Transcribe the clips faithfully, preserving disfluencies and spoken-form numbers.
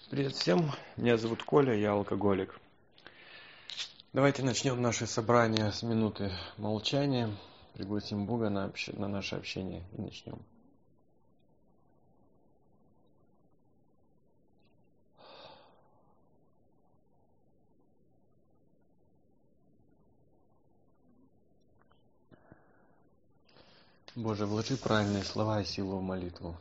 Привет всем, меня зовут Коля, я алкоголик. Давайте начнем наше собрание с минуты молчания, пригласим Бога на, общ... на наше общение и начнем. Боже, вложи правильные слова и силу в молитву.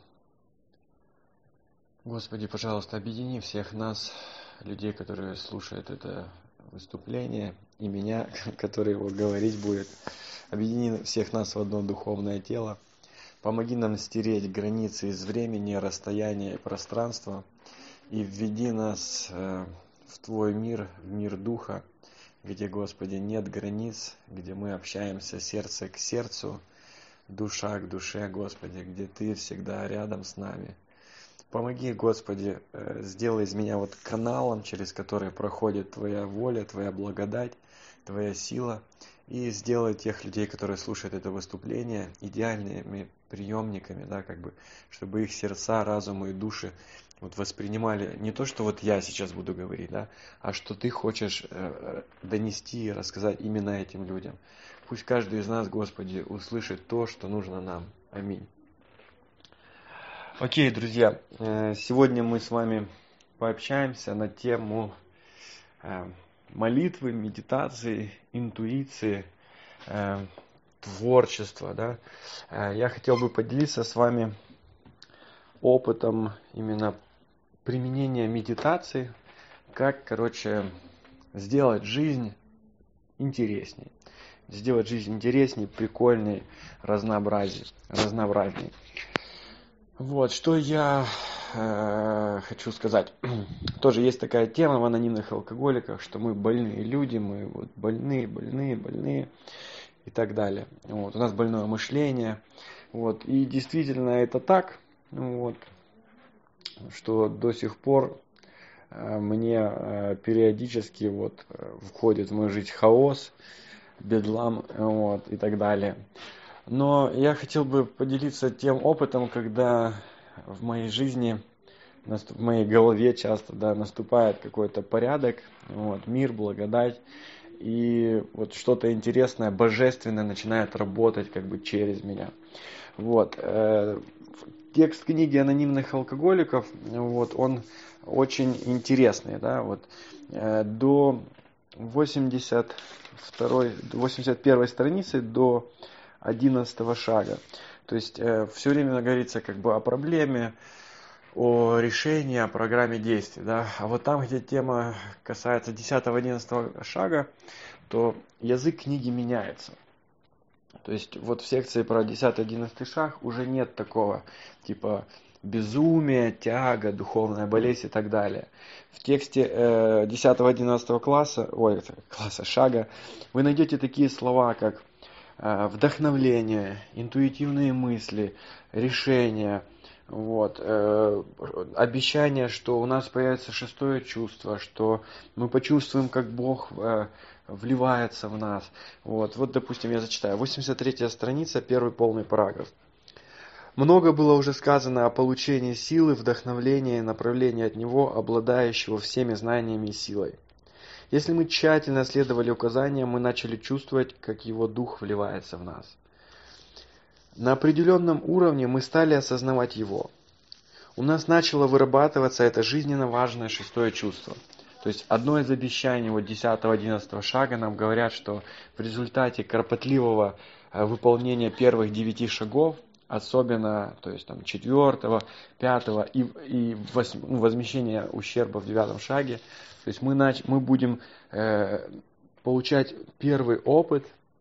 Господи, пожалуйста, объедини всех нас, людей, которые слушают это выступление, и меня, который его говорить будет. Объедини всех нас в одно духовное тело. Помоги нам стереть границы из времени, расстояния и пространства. И введи нас в Твой мир, в мир Духа, где, Господи, нет границ, где мы общаемся сердце к сердцу, душа к душе, Господи, где Ты всегда рядом с нами. Помоги, Господи, сделай из меня вот каналом, через который проходит Твоя воля, Твоя благодать, Твоя сила. И сделай тех людей, которые слушают это выступление, идеальными приемниками, да, как бы, чтобы их сердца, разумы и души вот воспринимали не то, что вот я сейчас буду говорить, да, а что Ты хочешь э, донести и рассказать именно этим людям. Пусть каждый из нас, Господи, услышит то, что нужно нам. Аминь. Окей, друзья, сегодня мы с вами пообщаемся на тему молитвы, медитации, интуиции, творчества. Да? Я хотел бы поделиться с вами опытом именно применения медитации, как, короче, сделать жизнь интереснее. Сделать жизнь интереснее, прикольнее, разнообразней. разнообразней. Вот, что я э, хочу сказать. Тоже есть такая тема в анонимных алкоголиках, что мы больные люди, мы вот больные, больные, больные и так далее. Вот, у нас больное мышление. Вот, и действительно это так, вот, что до сих пор э, мне э, периодически вот, входит в мою жизнь хаос, бедлам, вот, и так далее. Но я хотел бы поделиться тем опытом, когда в моей жизни, в моей голове часто, да, наступает какой-то порядок, вот, мир, благодать, и вот что-то интересное, божественное начинает работать как бы через меня. Вот. Текст книги анонимных алкоголиков, вот, он очень интересный, да, вот, до восемьдесят второй, восемьдесят первой страницы, до одиннадцатого шага. То есть э, все время говорится как бы о проблеме, о решении, о программе действий. Да? А вот там, где тема касается десятого-одиннадцатого шага, то язык книги меняется. То есть вот в секции про десятый-одиннадцатый шаг уже нет такого типа безумие, тяга, духовная болезнь и так далее. В тексте э, десятого-одиннадцатого класса, ой, класса шага вы найдете такие слова, как вдохновление, интуитивные мысли, решения, вот, э, обещание, что у нас появится шестое чувство, что мы почувствуем, как Бог э, вливается в нас. Вот, вот, допустим, я зачитаю. восемьдесят третья страница, первый полный параграф. Много было уже сказано о получении силы, вдохновления и направления от Него, обладающего всеми знаниями и силой. Если мы тщательно следовали указаниям, мы начали чувствовать, как Его Дух вливается в нас. На определенном уровне мы стали осознавать Его. У нас начало вырабатываться это жизненно важное шестое чувство. То есть одно из обещаний вот десятого-одиннадцатого шага нам говорят, что в результате кропотливого выполнения первых девяти шагов, особенно, то есть там четвертого, пятого и, и восьм, ну, возмещения ущерба в девятом шаге, то есть мы, нач, мы будем э, получать первый опыт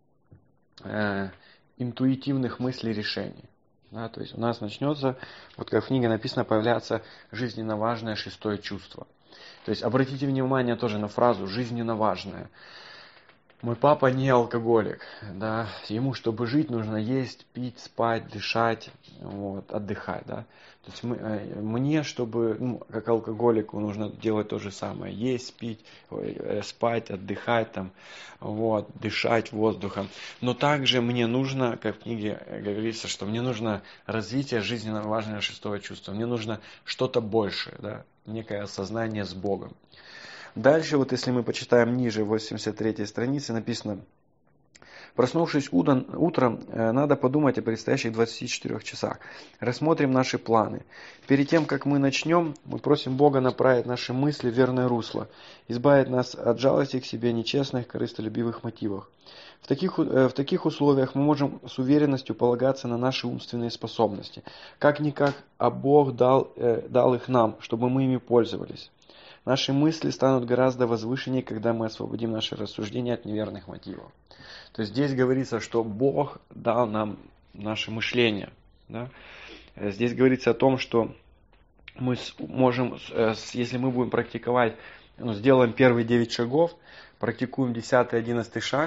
э, интуитивных мыслей и решений. Да, то есть у нас начнется, вот как в книге написано, появляться жизненно важное шестое чувство. То есть обратите внимание тоже на фразу «жизненно важное». Мой папа не алкоголик, да, ему, чтобы жить, нужно есть, пить, спать, дышать, вот, отдыхать, да. То есть мы, мне, чтобы, ну, как алкоголику, нужно делать то же самое, есть, пить, ой, спать, отдыхать, там, вот, дышать воздухом. Но также мне нужно, как в книге говорится, что мне нужно развитие жизненно важного шестого чувства, мне нужно что-то большее, да, некое осознание с Богом. Дальше, вот если мы почитаем ниже, в восемьдесят третьей странице написано: проснувшись утром, надо подумать о предстоящих двадцати четырёх часах. Рассмотрим наши планы. Перед тем, как мы начнем, мы просим Бога направить наши мысли в верное русло, избавить нас от жалости к себе, нечестных, корыстолюбивых мотивов. В таких, в таких условиях мы можем с уверенностью полагаться на наши умственные способности. Как-никак, а Бог дал, дал их нам, чтобы мы ими пользовались. Наши мысли станут гораздо возвышеннее, когда мы освободим наши рассуждения от неверных мотивов. То есть здесь говорится, что Бог дал нам наше мышление. Да? Здесь говорится о том, что мы можем, если мы будем практиковать, ну, сделаем первые девять шагов, практикуем десятый, одиннадцатый шаг,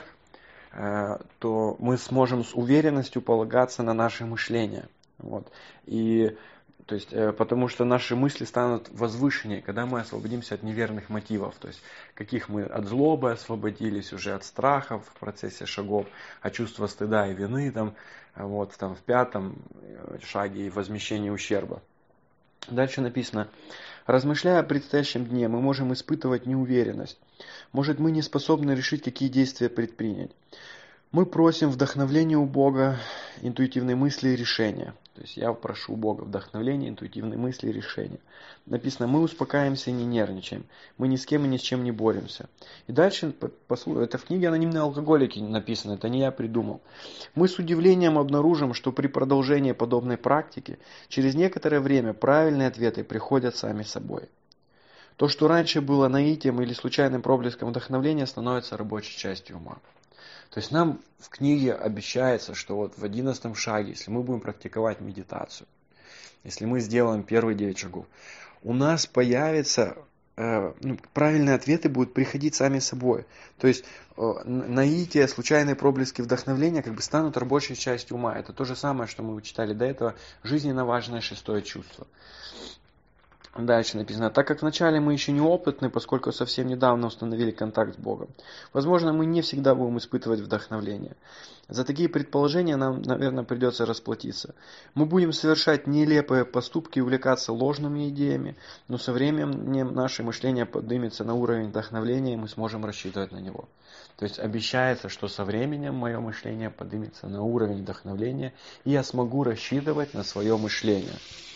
то мы сможем с уверенностью полагаться на наше мышление. Вот. И То есть, потому что наши мысли станут возвышеннее, когда мы освободимся от неверных мотивов. То есть, каких мы от злобы освободились, уже от страхов в процессе шагов, от чувства стыда и вины там, вот, там, в пятом шаге и возмещении ущерба. Дальше написано: размышляя о предстоящем дне, мы можем испытывать неуверенность. Может, мы не способны решить, какие действия предпринять. Мы просим вдохновения у Бога, интуитивной мысли и решения. То есть я прошу у Бога вдохновения, интуитивной мысли и решения. Написано: мы успокаиваемся и не нервничаем. Мы ни с кем и ни с чем не боремся. И дальше, это в книге «Анонимные алкоголики» написано, это не я придумал. Мы с удивлением обнаружим, что при продолжении подобной практики, через некоторое время правильные ответы приходят сами собой. То, что раньше было наитием или случайным проблеском вдохновения, становится рабочей частью ума. То есть нам в книге обещается, что вот в одиннадцатом шаге, если мы будем практиковать медитацию, если мы сделаем первые девять шагов, у нас появятся, э, ну, правильные ответы будут приходить сами собой. То есть э, наитие, случайные проблески вдохновения как бы станут рабочей частью ума. Это то же самое, что мы читали до этого, жизненно важное шестое чувство. Дальше написано: так как вначале мы еще неопытны, поскольку совсем недавно установили контакт с Богом, возможно, мы не всегда будем испытывать вдохновление. За такие предположения нам, наверное, придется расплатиться. Мы будем совершать нелепые поступки и увлекаться ложными идеями, но со временем наше мышление поднимется на уровень вдохновения, и мы сможем рассчитывать на него. То есть обещается, что со временем мое мышление поднимется на уровень вдохновения, и я смогу рассчитывать на свое мышление.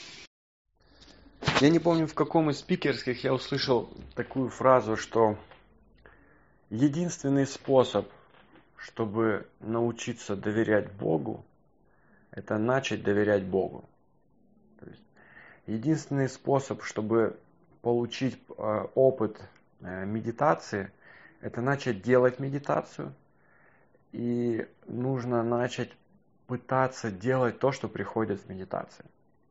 Я не помню, в каком из спикерских я услышал такую фразу, что единственный способ, чтобы научиться доверять Богу, это начать доверять Богу. То есть, единственный способ, чтобы получить э, опыт э, медитации, это начать делать медитацию, и нужно начать пытаться делать то, что приходит с медитацией.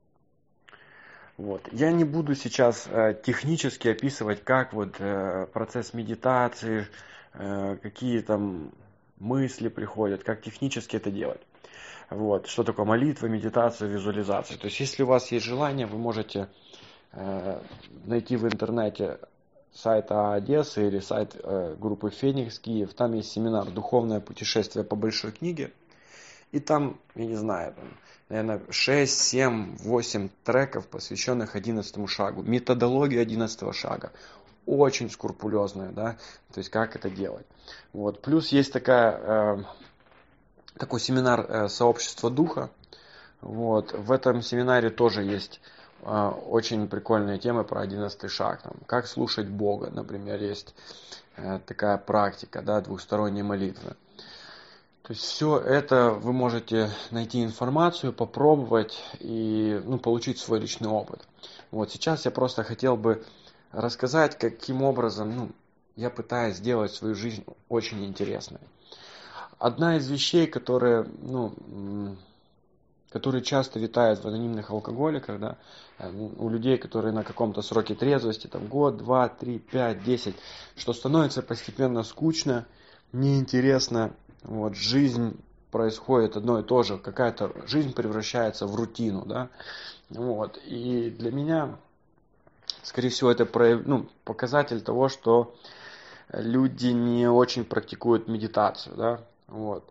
Вот. Я не буду сейчас э, технически описывать, как вот э, процесс медитации, э, какие там мысли приходят, как технически это делать. Вот. Что такое молитва, медитация, визуализация. То есть, если у вас есть желание, вы можете э, найти в интернете сайт АА Одессы или сайт э, группы Феникс Киев. Там есть семинар «Духовное путешествие по большой книге». И там, я не знаю, там, наверное, шесть, семь, восемь треков, посвященных одиннадцатому шагу. Методология одиннадцатого шага. Очень скрупулезная, да, то есть как это делать. Вот. Плюс есть такая, э, такой семинар э, «Сообщество духа». Вот. В этом семинаре тоже есть э, очень прикольные темы про одиннадцатый шаг. Там, как слушать Бога, например, есть э, такая практика, да, двухсторонней молитвы. То есть все это вы можете найти информацию, попробовать и, ну, получить свой личный опыт. Вот сейчас я просто хотел бы рассказать, каким образом, ну, я пытаюсь сделать свою жизнь очень интересной. Одна из вещей, которые, ну, которые часто витают в анонимных алкоголиках, да, у людей, которые на каком-то сроке трезвости, там год, два, три, пять, десять, что становится постепенно скучно, неинтересно. Вот, жизнь происходит одно и то же, какая-то жизнь превращается в рутину, да. Вот, и для меня, скорее всего, это прояв... ну, показатель того, что люди не очень практикуют медитацию, да. Вот.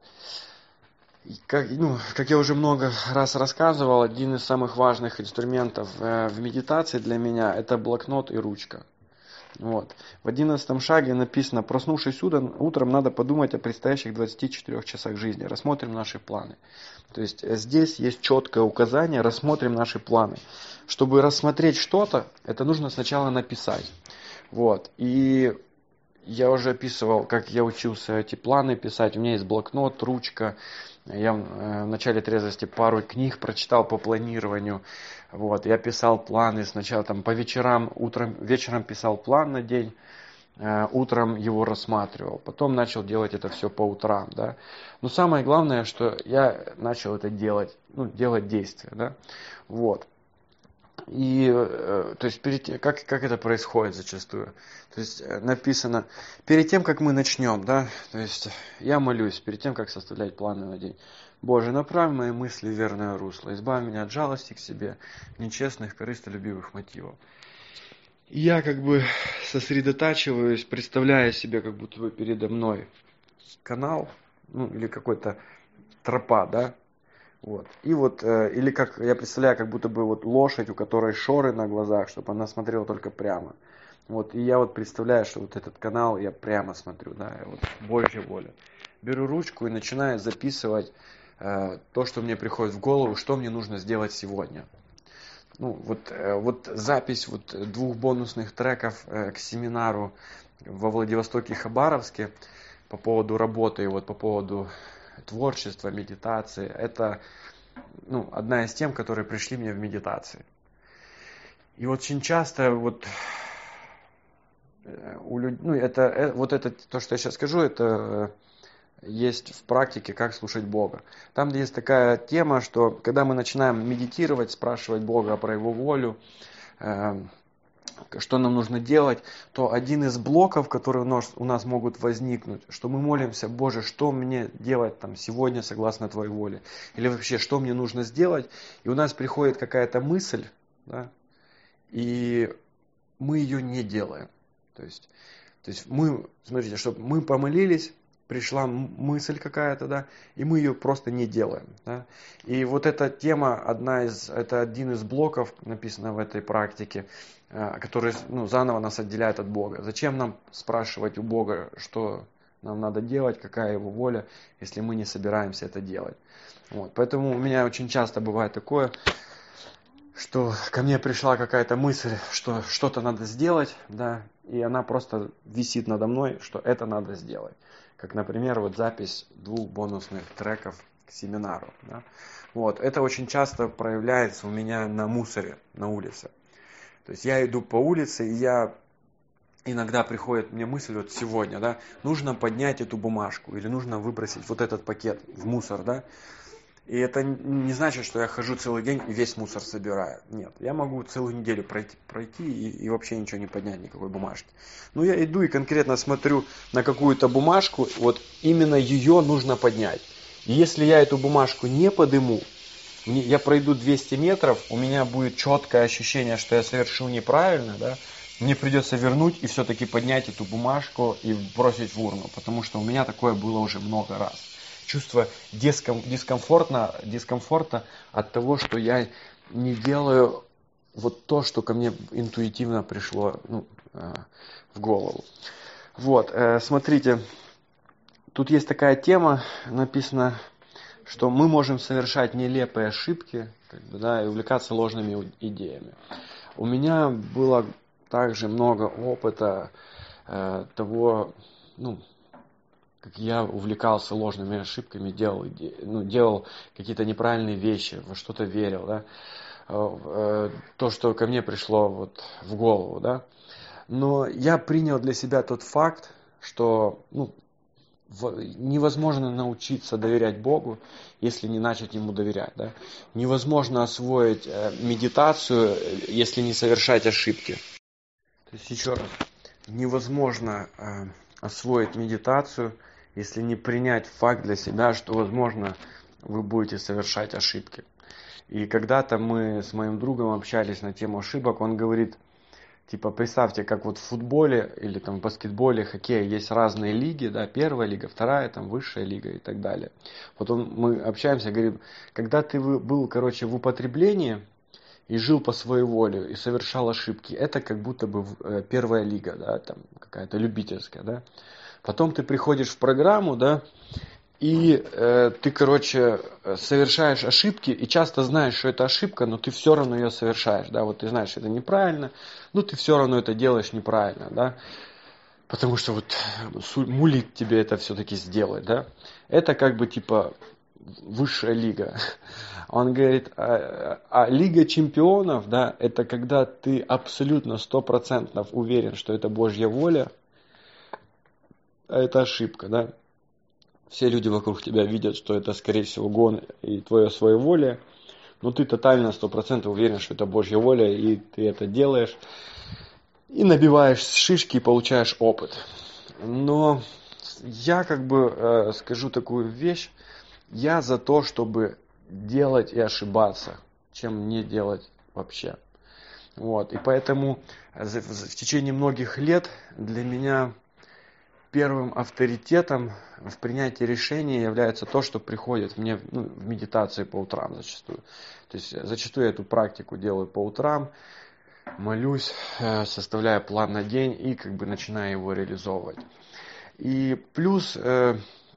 И как, ну, как я уже много раз рассказывал, один из самых важных инструментов э, в медитации для меня это блокнот и ручка. Вот. В одиннадцатом шаге написано: проснувшись утром, утром, надо подумать о предстоящих двадцати четырёх часах жизни. Рассмотрим наши планы. То есть здесь есть четкое указание: рассмотрим наши планы. Чтобы рассмотреть что-то, это нужно сначала написать. Вот. И я уже описывал, как я учился эти планы писать. У меня есть блокнот, ручка. Я в начале трезвости пару книг прочитал по планированию. Вот, я писал планы сначала там по вечерам, утром, вечером писал план на день, э, утром его рассматривал. Потом начал делать это все по утрам, да. Но самое главное, что я начал это делать, ну, делать действия, да. Вот. И, э, то есть, перед тем, как, как это происходит зачастую? То есть, написано, перед тем, как мы начнем, да, то есть, я молюсь, перед тем, как составлять планы на день. Боже, направь мои мысли в верное русло, избавь меня от жалости к себе, нечестных, корыстолюбивых мотивов. И я как бы сосредотачиваюсь, представляя себе, как будто бы передо мной канал, ну, или какой-то тропа, да. Вот. И вот, э, или как я представляю, как будто бы вот лошадь, у которой шоры на глазах, чтобы она смотрела только прямо. Вот, и я вот представляю, что вот этот канал я прямо смотрю, да, вот Божья воля. Беру ручку и начинаю записывать э, то, что мне приходит в голову, что мне нужно сделать сегодня. Ну, вот, э, вот запись вот двух бонусных треков э, к семинару во Владивостоке и Хабаровске по поводу работы и вот по поводу творчества, медитации. Это, ну, одна из тем, которые пришли мне в медитации. И очень часто вот у людей, ну, это, вот это, то, что я сейчас скажу, это есть в практике, как слушать Бога. Там есть такая тема, что когда мы начинаем медитировать, спрашивать Бога про Его волю, что нам нужно делать, то один из блоков, которые у нас, у нас могут возникнуть, что мы молимся: Боже, что мне делать там сегодня согласно Твоей воле? Или вообще, что мне нужно сделать? И у нас приходит какая-то мысль, да, и мы ее не делаем. То есть, то есть мы, смотрите, чтобы мы помолились, пришла мысль какая-то, да, и мы ее просто не делаем, да. И вот эта тема, одна из, это один из блоков, написано в этой практике, который, ну, заново нас отделяет от Бога. Зачем нам спрашивать у Бога, что нам надо делать, какая Его воля, если мы не собираемся это делать? Вот. Поэтому у меня очень часто бывает такое, что ко мне пришла какая-то мысль, что что-то надо сделать, да, и она просто висит надо мной, что это надо сделать. Как, например, вот запись двух бонусных треков к семинару. Да. Вот. Это очень часто проявляется у меня на мусоре, на улице. То есть я иду по улице, и я иногда приходит мне мысль, вот сегодня, да, нужно поднять эту бумажку, или нужно выбросить вот этот пакет в мусор, да. И это не значит, что я хожу целый день и весь мусор собираю. Нет, я могу целую неделю пройти, пройти и, и вообще ничего не поднять, никакой бумажки. Но я иду и конкретно смотрю на какую-то бумажку, вот именно ее нужно поднять. И если я эту бумажку не подыму, я пройду двести метров, у меня будет четкое ощущение, что я совершил неправильно, да, мне придется вернуть и все-таки поднять эту бумажку и бросить в урну, потому что у меня такое было уже много раз. Чувство дискомфорта, дискомфорта от того, что я не делаю вот то, что ко мне интуитивно пришло, ну, в голову. Вот, смотрите, тут есть такая тема, написано, что мы можем совершать нелепые ошибки, как бы, да, и увлекаться ложными идеями. У меня было также много опыта э, того, ну, как я увлекался ложными ошибками, делал, ну, делал какие-то неправильные вещи, во что-то верил, да, э, то, что ко мне пришло вот в голову, да. Но я принял для себя тот факт, что, ну, невозможно научиться доверять Богу, если не начать Ему доверять. Да? Невозможно освоить медитацию, если не совершать ошибки. То есть, еще раз, невозможно освоить медитацию, если не принять факт для себя, что, возможно, вы будете совершать ошибки. И когда-то мы с моим другом общались на тему ошибок, он говорит, типа, представьте, как вот в футболе или там в баскетболе, хоккее есть разные лиги, да, первая лига, вторая, там высшая лига и так далее. Вот он, мы общаемся, говорим, когда ты был, короче, в употреблении и жил по своей воле и совершал ошибки, это как будто бы первая лига, да, там какая-то любительская, да. Потом ты приходишь в программу, да, и э, ты, короче, совершаешь ошибки, и часто знаешь, что это ошибка, но ты все равно ее совершаешь, да, вот ты знаешь, что это неправильно, но ты все равно это делаешь неправильно, да, потому что вот мулит тебе это все-таки сделать, да, это как бы типа высшая лига. Он говорит, а, а Лига чемпионов, да, это когда ты абсолютно сто процентов уверен, что это Божья воля, а это ошибка, да. Все люди вокруг тебя видят, что это, скорее всего, гон и твое своеволие, но ты тотально, сто процентов уверен, что это Божья воля, и ты это делаешь, и набиваешь шишки, и получаешь опыт. Но я как бы э, скажу такую вещь, я за то, чтобы делать и ошибаться, чем не делать вообще. Вот, и поэтому в течение многих лет для меня первым авторитетом в принятии решений является то, что приходит мне, ну, в медитации по утрам зачастую. То есть зачастую я эту практику делаю по утрам, молюсь, составляю план на день и как бы начинаю его реализовывать. И плюс, э,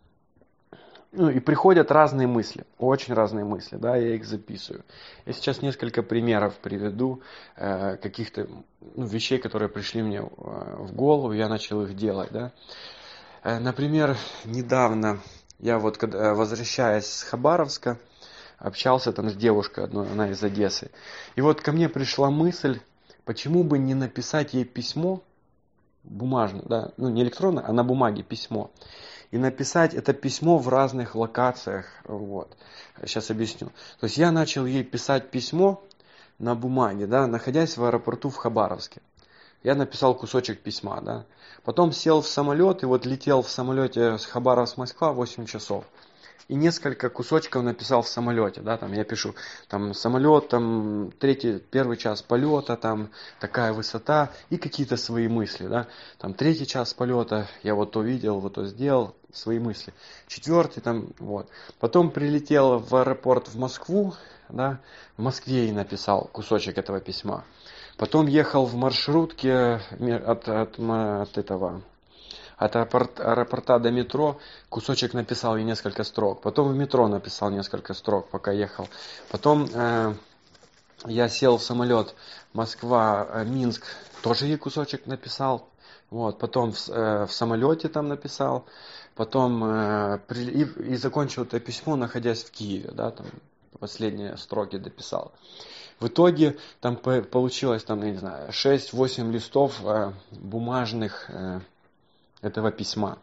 ну и приходят разные мысли, очень разные мысли, да, я их записываю. Я сейчас несколько примеров приведу э, каких-то ну, вещей, которые пришли мне в голову, я начал их делать, да. Э, например, недавно я вот, когда, возвращаясь с Хабаровска, общался там с девушкой одной, она из Одессы. И вот ко мне пришла мысль, почему бы не написать ей письмо, бумажное, да, ну не электронное, а на бумаге письмо. И написать это письмо в разных локациях. Вот. Сейчас объясню. То есть я начал ей писать письмо на бумаге, да, находясь в аэропорту в Хабаровске. Я написал кусочек письма, да. Потом сел в самолет и вот летел в самолете с Хабаровск-Москва восемь часов. И несколько кусочков написал в самолете, да, там я пишу, там самолет, там третий, первый час полета, там такая высота и какие-то свои мысли, да, там третий час полета, я вот то видел, вот то сделал, свои мысли, четвертый там, вот, потом прилетел в аэропорт в Москву, да, в Москве и написал кусочек этого письма, потом ехал в маршрутке от, от, от этого... От аэропорта до метро кусочек написал и несколько строк. Потом в метро написал несколько строк, пока ехал. Потом э, я сел в самолет Москва-Минск, тоже ей кусочек написал. Вот. Потом в, э, в самолете там написал. Потом э, при, и, и закончил это письмо, находясь в Киеве. Да, там последние строки дописал. В итоге там получилось там, не знаю, шесть-восемь листов э, бумажных э, этого письма.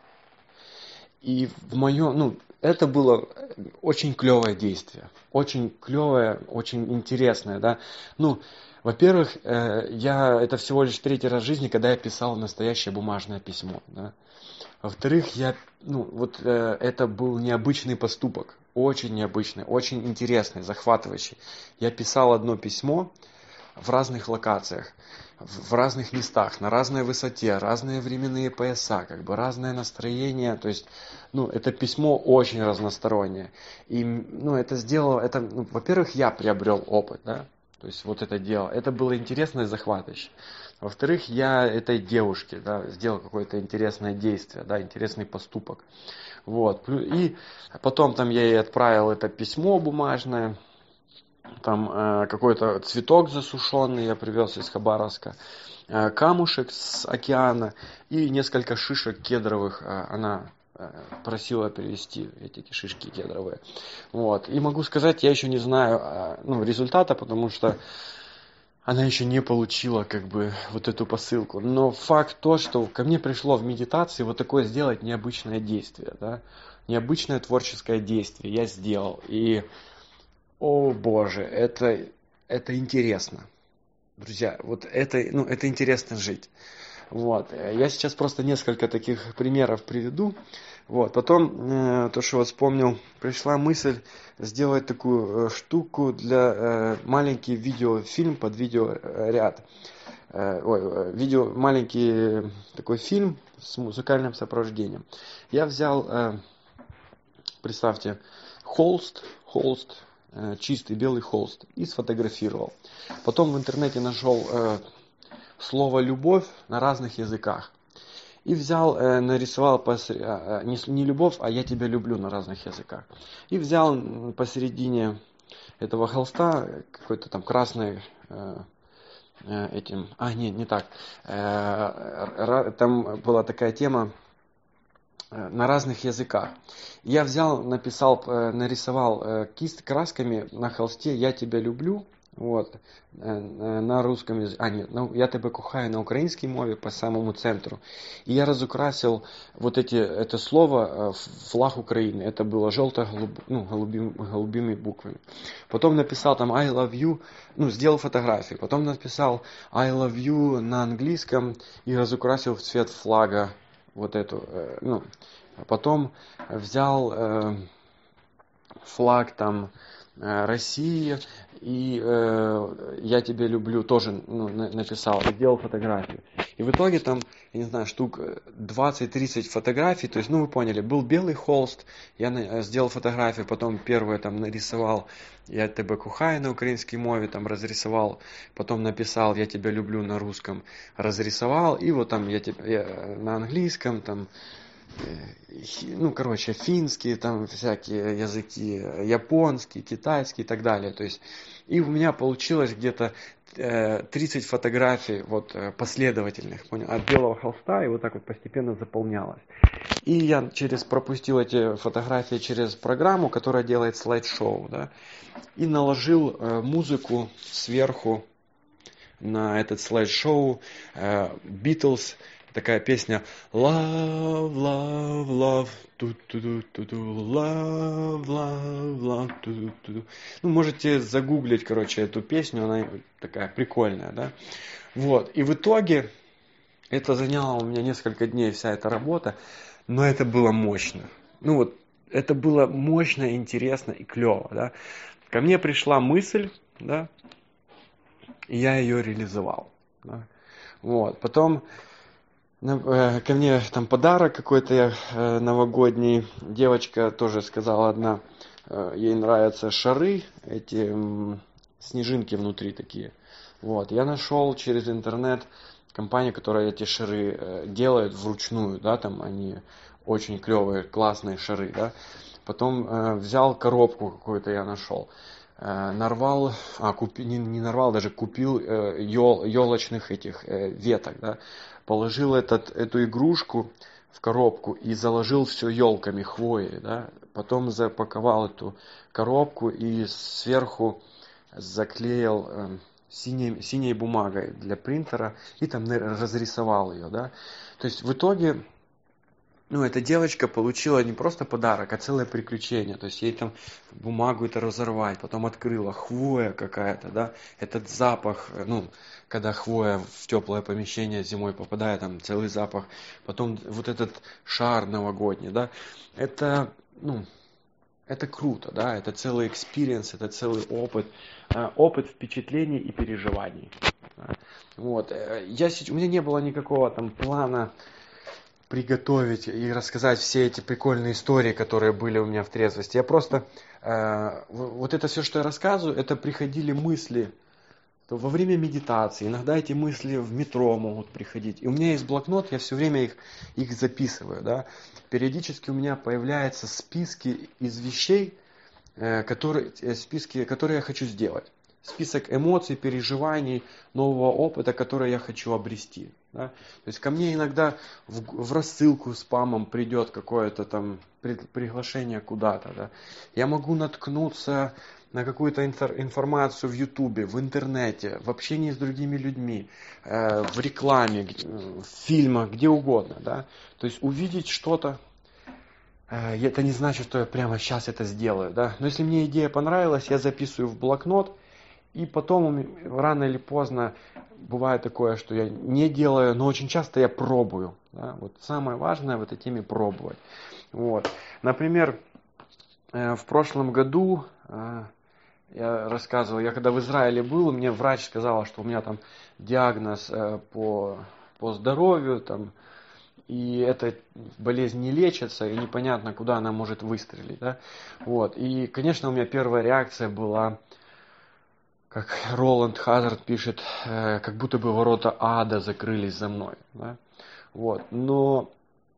И в моем, ну, это было очень клевое действие. Очень клевое, очень интересное, да. Ну, во-первых, э, я, это всего лишь третий раз в жизни, когда я писал настоящее бумажное письмо, да. Во-вторых, я, ну, вот э, это был необычный поступок. Очень необычный, очень интересный, захватывающий. Я писал одно письмо в разных локациях, в разных местах, на разной высоте, разные временные пояса, как бы разное настроение. То есть, ну, это письмо очень разностороннее. И, ну, это сделало, это, ну, во-первых, я приобрел опыт, да, то есть вот это дело. Это было интересно и захватывающе. Во-вторых, я этой девушке, да, сделал какое-то интересное действие, да, интересный поступок. Вот. И потом там я ей отправил это письмо бумажное. Там э, какой-то цветок засушенный я привез из Хабаровска, э, камушек с океана и несколько шишек кедровых э, она э, просила привезти, эти шишки кедровые. Вот. И могу сказать, я еще не знаю э, ну, результата, потому что она еще не получила как бы вот эту посылку. Но факт то, что ко мне пришло в медитации вот такое сделать необычное действие, да? Необычное творческое действие я сделал. И о боже, это, это интересно. Друзья, вот это, ну, это интересно жить. Вот. Я сейчас просто несколько таких примеров приведу. Вот. Потом, э, то, что вот вспомнил, пришла мысль сделать такую э, штуку для э, маленький видеофильм под видеоряд. Э, ой, видео, маленький такой фильм с музыкальным сопровождением. Я взял, э, представьте, холст, холст, э, чистый белый холст и сфотографировал. Потом в интернете нашел э, слово «любовь» на разных языках. И взял, э, нарисовал, посре... э, не, не любовь, а я тебя люблю на разных языках. И взял посередине этого холста какой-то там красный э, э, этим... А, нет, не так. Э, там была такая тема э, на разных языках. Я взял, написал, э, нарисовал э, кисть красками на холсте «Я тебя люблю». Вот, на русском языке, а нет, ну, я тебе кохаю на украинской мове по самому центру. И я разукрасил вот эти, это слово флаг Украины. Это было желто-голуб, ну, голубим, голубыми буквами. Потом написал там I love you, ну, сделал фотографию. Потом написал I love you на английском и разукрасил в цвет флага вот эту, ну, потом взял э, флаг там России, и э, я тебя люблю, тоже ну, написал, сделал фотографию. И в итоге там, я не знаю, штук двадцать-тридцать фотографий, то есть, ну вы поняли, был белый холст, я на, сделал фотографию, потом первое там нарисовал «Я тебя кохаю» на украинской мове, там разрисовал, потом написал «Я тебя люблю» на русском, разрисовал, и вот там я тебя я, на английском, там, ну, короче, финские, там всякие языки, японский, китайский и так далее. То есть, и у меня получилось где-то тридцать фотографий вот, последовательных, понял, от белого холста, и вот так вот постепенно заполнялось. И я через, пропустил эти фотографии через программу, которая делает слайд-шоу, да, и наложил э, музыку сверху на этот слайд-шоу, э, Beatles, такая песня Love, love, love, ту-ту-ту-ту-ту, love, love, love, ту-ту-ту-ту. Ну, можете загуглить, короче, эту песню, она такая прикольная, да. Вот, и в итоге это заняло у меня несколько дней, вся эта работа, но это было мощно. Ну вот, это было мощно, интересно и клево, да. Ко мне пришла мысль, да, и я ее реализовал, да. Вот, потом ко мне там подарок какой-то новогодний. Девочка тоже сказала одна, ей нравятся шары, эти снежинки внутри такие. Вот. Я нашел через интернет компанию, которая эти шары делает вручную, да, там они очень клевые, классные шары, да. Потом э, взял коробку какую-то, я нашел. Э, нарвал, а, купи, не, не нарвал, даже купил э, ел, елочных этих э, веток, да. Положил этот, эту игрушку в коробку и заложил все елками, хвоей, да. Потом запаковал эту коробку и сверху заклеил э, синей, синей бумагой для принтера и там разрисовал ее, да. То есть в итоге, ну, эта девочка получила не просто подарок, а целое приключение. То есть ей там бумагу это разорвать, потом открыла хвоя какая-то, да, этот запах, ну, когда хвоя в теплое помещение зимой попадает, там целый запах, потом вот этот шар новогодний, да, это, ну, это круто, да, это целый экспириенс, это целый опыт, опыт впечатлений и переживаний. Вот, я, у меня не было никакого там плана приготовить и рассказать все эти прикольные истории, которые были у меня в трезвости. Я просто, э, вот это все, что я рассказываю, это приходили мысли во время медитации. Иногда эти мысли в метро могут приходить. И у меня есть блокнот, я все время их, их записываю. Да? Периодически у меня появляются списки из вещей, э, которые, списки, которые я хочу сделать. Список эмоций, переживаний, нового опыта, который я хочу обрести. Да? То есть ко мне иногда в, в рассылку спамом придет какое-то там при, приглашение куда-то. Да? Я могу наткнуться на какую-то информацию в Ютубе, в интернете, в общении с другими людьми, э, в рекламе, в фильмах, где угодно. Да? То есть увидеть что-то, э, это не значит, что я прямо сейчас это сделаю. Да? Но если мне идея понравилась, я записываю в блокнот, и потом рано или поздно бывает такое, что я не делаю, но очень часто я пробую. Да? Вот самое важное в этой теме пробовать. Вот. Например, в прошлом году я рассказывал, я когда в Израиле был, мне врач сказал, что у меня там диагноз по, по здоровью, там, и эта болезнь не лечится, и непонятно, куда она может выстрелить. Да? Вот. И, конечно, у меня первая реакция была, как Роланд Хазард пишет, как будто бы ворота ада закрылись за мной. Да? Вот. Но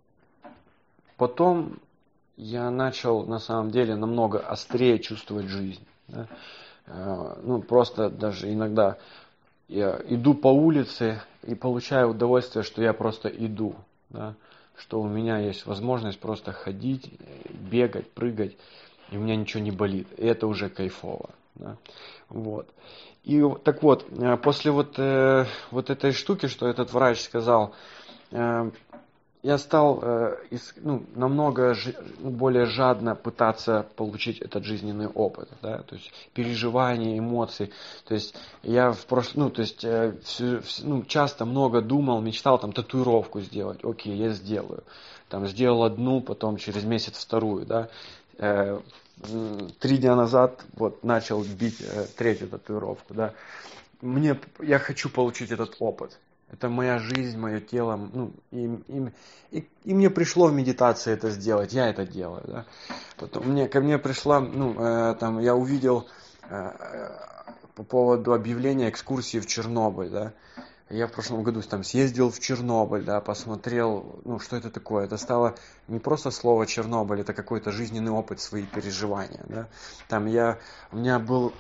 потом я начал, на самом деле, намного острее чувствовать жизнь. Да? Ну, просто даже иногда я иду по улице и получаю удовольствие, что я просто иду. Да? Что у меня есть возможность просто ходить, бегать, прыгать, и у меня ничего не болит. И это уже кайфово. Да? Вот. И так вот, после вот, э, вот этой штуки, что этот врач сказал, э, я стал э, из, ну, намного ж, более жадно пытаться получить этот жизненный опыт, да, то есть переживания, эмоции. То есть я в прошлом, ну, то есть э, все, все, ну, часто много думал, мечтал там татуировку сделать. Окей, я сделаю. Там сделал одну, потом через месяц вторую, да. Э, три дня назад вот начал бить э, третью татуировку, да. Мне, я хочу получить этот опыт. Это моя жизнь, мое тело. Ну, и, и, и, и мне пришло в медитации это сделать. Я это делаю. Да? Потом мне, ко мне пришла, ну, э, там, я увидел э, по поводу объявления экскурсии в Чернобыль. Да? Я в прошлом году там съездил в Чернобыль, да, посмотрел, ну, что это такое. Это стало не просто слово Чернобыль, это какой-то жизненный опыт, свои переживания. Да? Там я, у меня был...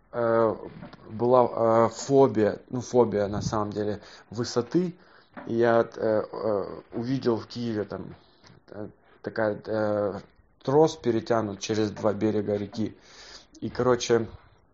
была фобия, ну фобия на самом деле высоты. И я увидел в Киеве там такая трос перетянут через два берега реки. И, короче,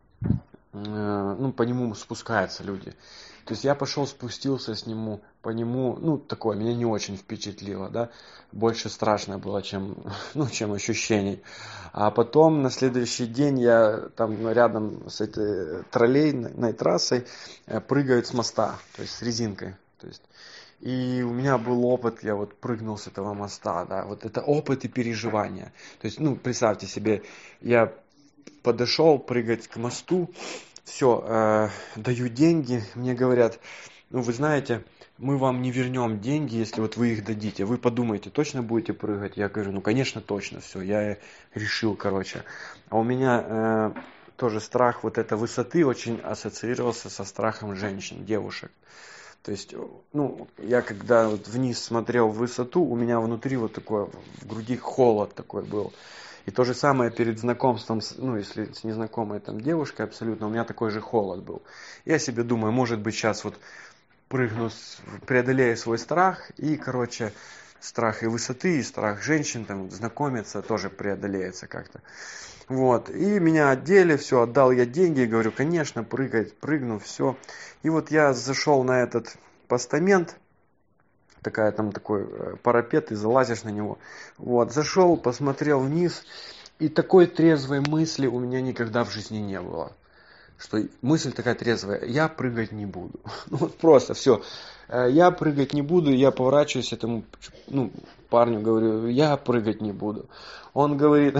ну, по нему спускаются люди. То есть я пошел, спустился с нему, по нему, ну, такое, меня не очень впечатлило, да, больше страшно было, чем, ну, чем ощущений. А потом на следующий день я там рядом с этой троллейной трассой прыгаю с моста, то есть с резинкой, то есть. И у меня был опыт, я вот прыгнул с этого моста, да, вот это опыт и переживания. То есть, ну, представьте себе, я подошел прыгать к мосту, все, э, даю деньги, мне говорят, ну вы знаете, мы вам не вернем деньги, если вот вы их дадите. Вы подумайте, точно будете прыгать? Я говорю, ну конечно точно, все, я решил, короче. А у меня э, тоже страх вот этой высоты очень ассоциировался со страхом женщин, девушек. То есть, ну, я когда вот вниз смотрел в высоту, у меня внутри вот такой, в груди холод такой был. И то же самое перед знакомством, с, ну, если с незнакомой там девушкой абсолютно, у меня такой же холод был. Я себе думаю, может быть, сейчас вот прыгну, преодолею свой страх, и, короче, страх и высоты, и страх женщин, там, знакомиться тоже преодолеется как-то. Вот, и меня одели, все, отдал я деньги, и говорю, конечно, прыгать, прыгну, все. И вот я зашел на этот постамент, такая там такой парапет, и залазишь на него. Вот, зашел, посмотрел вниз, и такой трезвой мысли у меня никогда в жизни не было. Что мысль такая трезвая, я прыгать не буду. Ну вот просто все. Я прыгать не буду, я поворачиваюсь этому, ну, парню, говорю, я прыгать не буду. Он говорит,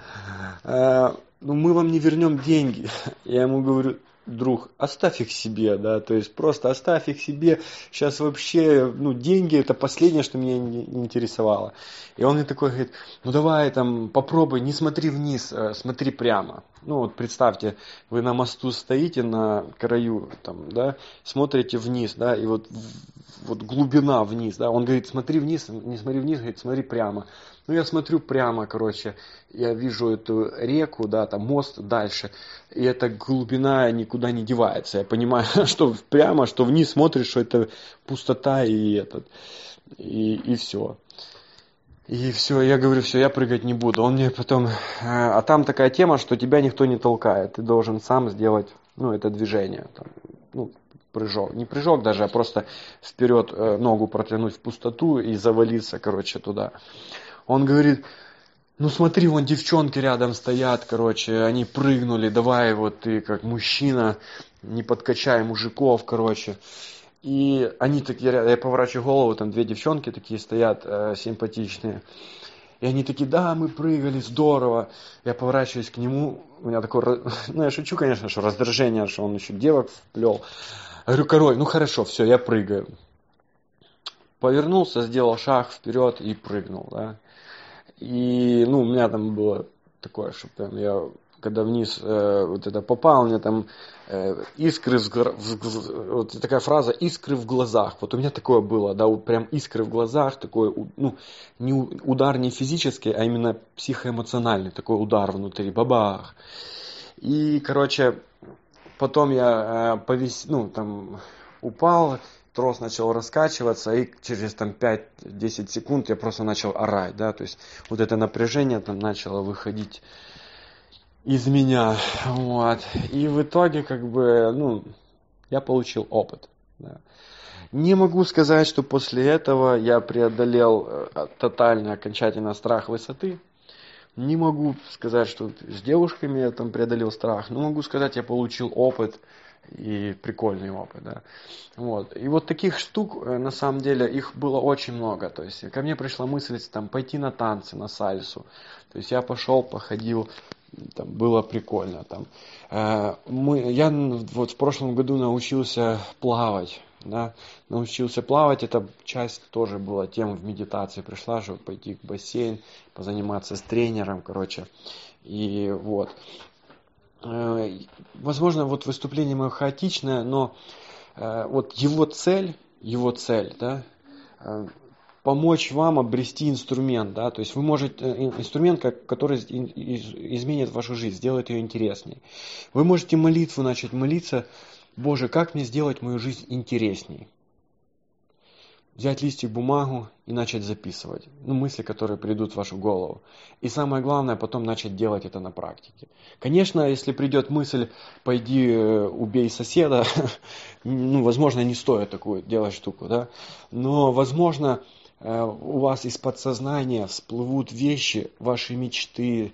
ну мы вам не вернем деньги. Я ему говорю, друг, оставь их себе, да, то есть просто оставь их себе. Сейчас вообще, ну, деньги это последнее, что меня не интересовало. И он мне такой говорит, ну давай там попробуй, не смотри вниз, смотри прямо. Ну вот представьте, вы на мосту стоите на краю, там, да, смотрите вниз, да, и вот, вот глубина вниз, да. Он говорит, смотри вниз, не смотри вниз, говорит, смотри прямо. Ну, я смотрю прямо, короче, я вижу эту реку, да, там мост дальше, и эта глубина никуда не девается. Я понимаю, что прямо, что вниз смотришь, что это пустота и этот, и, и все. И все, я говорю, все, я прыгать не буду. Он мне потом... А там такая тема, что тебя никто не толкает. Ты должен сам сделать, ну, это движение. Там, ну, прыжок. Не прыжок даже, а просто вперед ногу протянуть в пустоту и завалиться, короче, туда. Он говорит, ну смотри, вон девчонки рядом стоят, короче, они прыгнули, давай вот ты как мужчина, не подкачай мужиков, короче. И они такие, я поворачиваю голову, там две девчонки такие стоят, э, симпатичные. И они такие, да, мы прыгали, здорово. Я поворачиваюсь к нему, у меня такое, ну я шучу, конечно, что раздражение, что он еще девок вплел. Я говорю, король, ну хорошо, все, я прыгаю. Повернулся, сделал шаг вперед и прыгнул, да. И, ну, у меня там было такое, что прям я, когда вниз э, вот это попал, у меня там э, искры, в, в, вот такая фраза, искры в глазах. Вот у меня такое было, да, вот прям искры в глазах, такой, ну, не, удар не физический, а именно психоэмоциональный, такой удар внутри, бабах. И, короче, потом я э, повис, ну, там, упал, трос начал раскачиваться, и через там пять-десять секунд я просто начал орать, да, то есть вот это напряжение там начало выходить из меня, вот, и в итоге, как бы, ну, я получил опыт, да. Не могу сказать, что после этого я преодолел тотально, окончательно страх высоты. Не могу сказать, что с девушками я там преодолел страх, но могу сказать, я получил опыт, и прикольный опыт, да. Вот. И вот таких штук, на самом деле, их было очень много. То есть ко мне пришла мысль там, пойти на танцы, на сальсу. То есть я пошел, походил, там, было прикольно. Там. Э, мы, я вот в прошлом году научился плавать. Да, научился плавать, эта часть тоже была тема в медитации, пришла, чтобы пойти в бассейн, позаниматься с тренером, короче, и вот. Возможно, вот выступление мое хаотичное, но вот его цель, его цель, да, помочь вам обрести инструмент, да, то есть вы можете, инструмент, который изменит вашу жизнь, сделает ее интереснее. Вы можете молитву начать молиться, Боже, как мне сделать мою жизнь интересней? Взять листик, бумагу и начать записывать. Ну, мысли, которые придут в вашу голову. И самое главное, потом начать делать это на практике. Конечно, если придет мысль, пойди убей соседа, ну, возможно, не стоит такую делать штуку, да. Но, возможно, у вас из подсознания всплывут вещи, ваши мечты,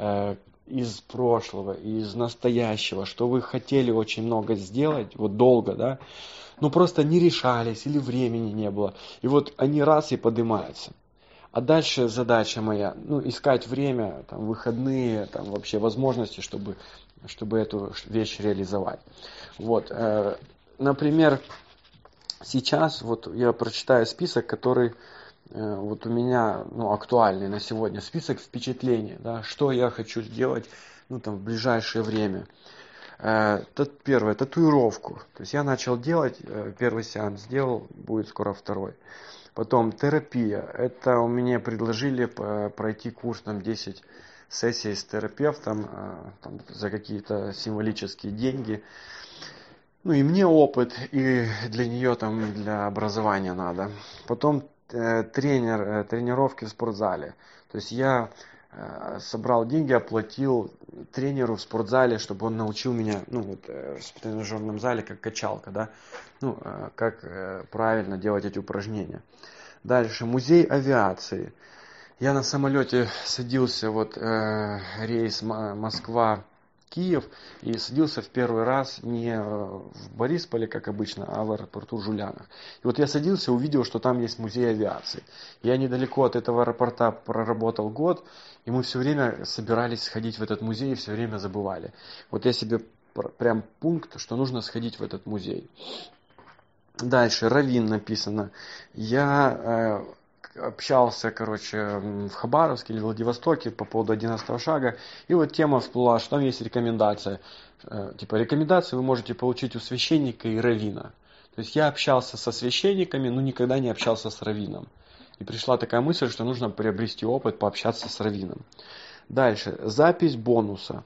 из прошлого, из настоящего, что вы хотели очень много сделать, вот долго, да, но просто не решались или времени не было. И вот они раз и поднимаются. А дальше задача моя, ну, искать время, там, выходные, там, вообще возможности, чтобы, чтобы эту вещь реализовать. Вот, э, например, сейчас вот я прочитаю список, который э, вот у меня, ну, актуальный на сегодня, список впечатлений, да, что я хочу сделать, ну, там, в ближайшее время. Первое, татуировку. То есть я начал делать, первый сеанс сделал, будет скоро второй. Потом терапия. Это у меня предложили пройти курс там десять сессий с терапевтом там, за какие-то символические деньги. Ну и мне опыт, и для нее там для образования надо. Потом тренер, тренировки в спортзале. То есть я собрал деньги, оплатил тренеру в спортзале, чтобы он научил меня, ну вот в тренажерном зале, как качалка, да, ну, как правильно делать эти упражнения. Дальше, музей авиации. Я на самолете садился, вот рейс Москва-Киев, и садился в первый раз не в Борисполе, как обычно, а в аэропорту Жулянах. И вот я садился, увидел, что там есть музей авиации. Я недалеко от этого аэропорта проработал год, и мы все время собирались сходить в этот музей и все время забывали. Вот я себе прям пункт, что нужно сходить в этот музей. Дальше, Равин написано. Я э, общался, короче, в Хабаровске или Владивостоке по поводу одиннадцатого шага, и вот тема всплыла, что там есть рекомендация. Э, типа рекомендации вы можете получить у священника и раввина. То есть я общался со священниками, но никогда не общался с раввином. И пришла такая мысль, что нужно приобрести опыт, пообщаться с раввином. Дальше, запись бонуса.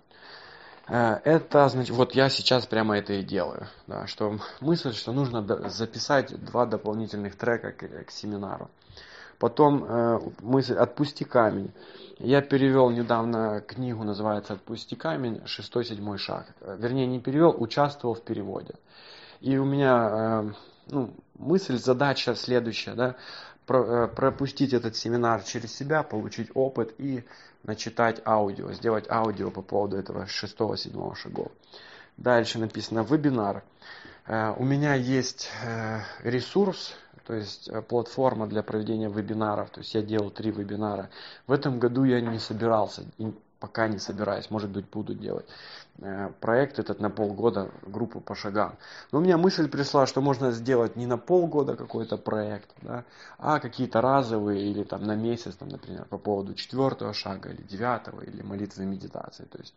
Это, значит, вот я сейчас прямо это и делаю. Да, что мысль, что нужно записать два дополнительных трека к, к семинару. Потом э, мысль «Отпусти камень». Я перевел недавно книгу, называется «Отпусти камень. Шестой-седьмой шаг». Вернее, не перевел, участвовал в переводе. И у меня э, ну, мысль, задача следующая, да, про, э, пропустить этот семинар через себя, получить опыт и начитать аудио, сделать аудио по поводу этого шестого-седьмого шагов. Дальше написано вебинар. У меня есть ресурс, то есть платформа для проведения вебинаров. То есть я делал три вебинара. В этом году я не собирался, пока не собираюсь, может быть, буду делать проект этот на полгода, группу по шагам. Но у меня мысль пришла, что можно сделать не на полгода какой-то проект, да, а какие-то разовые или там на месяц, там, например, по поводу четвертого шага или девятого, или молитвы и медитации. То есть.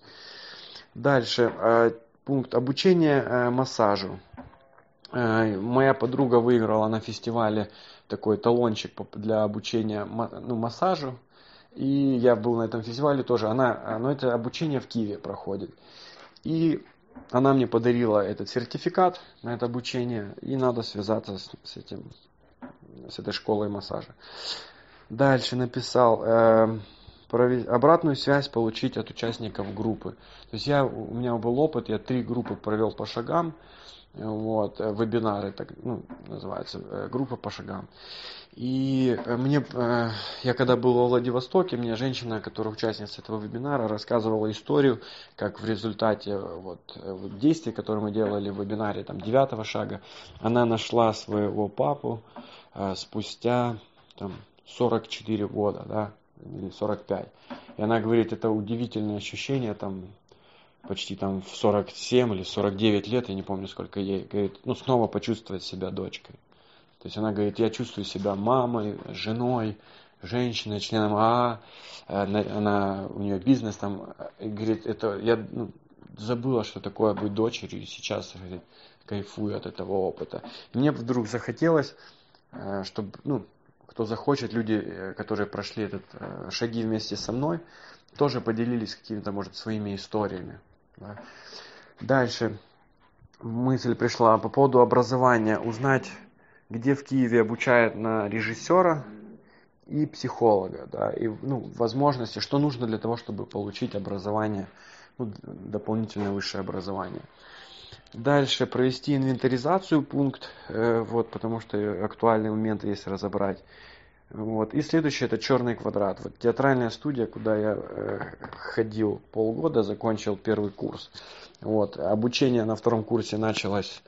Дальше пункт обучение массажу. Моя подруга выиграла на фестивале такой талончик для обучения ну, массажу. И я был на этом фестивале тоже. Она, но это обучение в Киеве проходит. И она мне подарила этот сертификат на это обучение. И надо связаться с, с, этим, с этой школой массажа. Дальше написал э, обратную связь получить от участников группы. То есть я, у меня был опыт, я три группы провел по шагам. Вот, вебинары, так, ну, называется, группа по шагам. И мне, я когда был во Владивостоке, мне женщина, которая участница этого вебинара, рассказывала историю, как в результате вот, действий, которые мы делали в вебинаре там, девятого шага, она нашла своего папу спустя там, сорок четыре года, да, или сорок пять. И она говорит, это удивительное ощущение, там, почти там в сорок семь или сорок девять лет, я не помню сколько ей, говорит, ну снова почувствовать себя дочкой. То есть она говорит, я чувствую себя мамой, женой, женщиной, членом АА, она, она, у нее бизнес там, и говорит, это я ну, забыла, что такое быть дочерью, и сейчас говорит, кайфую от этого опыта. И мне вдруг захотелось, чтобы, ну, кто захочет, люди, которые прошли этот шаги вместе со мной, тоже поделились какими-то, может, своими историями. Да. Дальше мысль пришла по поводу образования. Узнать, где в Киеве обучают на режиссера и психолога. Да, и ну, возможности, что нужно для того, чтобы получить образование, ну, дополнительное высшее образование. Дальше провести инвентаризацию пункт, э, вот, потому что актуальные моменты есть разобрать. Вот. И следующее это черный квадрат. Вот театральная студия, куда я э, ходил полгода, закончил первый курс. Вот. Обучение на втором курсе началось